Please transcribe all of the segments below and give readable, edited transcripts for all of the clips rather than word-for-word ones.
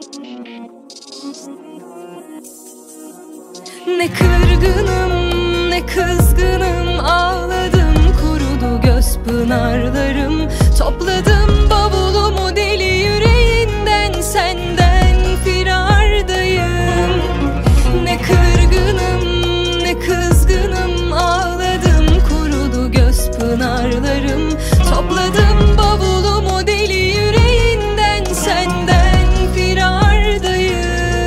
Ne kırgınım ne kızgınım, ağladım kurudu göz pınarlarım. Topladım bavulumu deli yüreğinden, senden firardayım. Ne kırgınım ne kızgınım, ağladım kurudu göz pınarlarım. Topladım bavulumu deli yüreğinden, senden firardayım.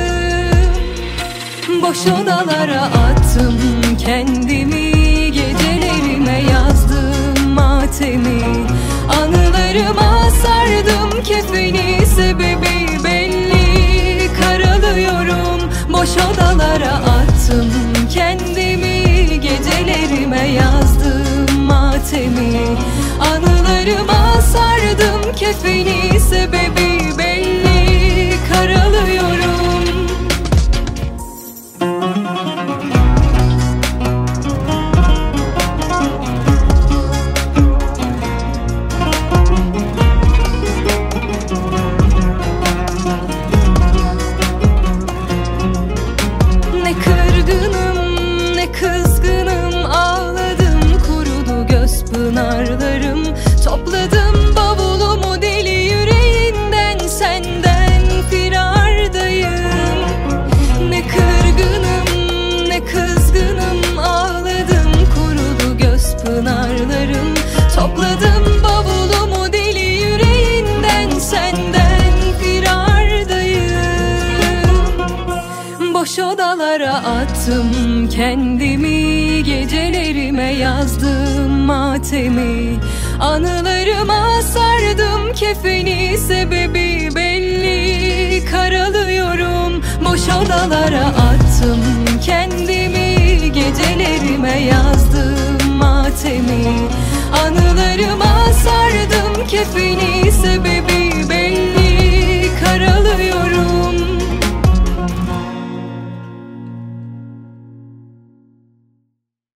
Boş odalara attım kendimi, gecelerime yazdım matemi. Anılarıma sardım kefeni, sebebi belli, karalıyorum. Boş odalara attım kendimi, gecelerime yazdım matemi. Anılarıma sardım kefeni, sebebi belli, karalıyorum. Ne kırgınım ne kızgınım, ağladım kurudu göz pınarlarım. Topladım bavulumu deli yüreğinden, senden firardayım. Ne kırgınım ne kızgınım, ağladım kurudu göz pınarlarım. Topladım bavulumu deli yüreğinden, senden firardayım. Boş odalara attım kendimi, gecelerime yazdım matemi. Anılarıma sardım kefeni, sebebi belli, karalıyorum. Boş odalara attım kendimi, gecelerime yazdım matemi. Anılarıma sardım kefeni, sebebi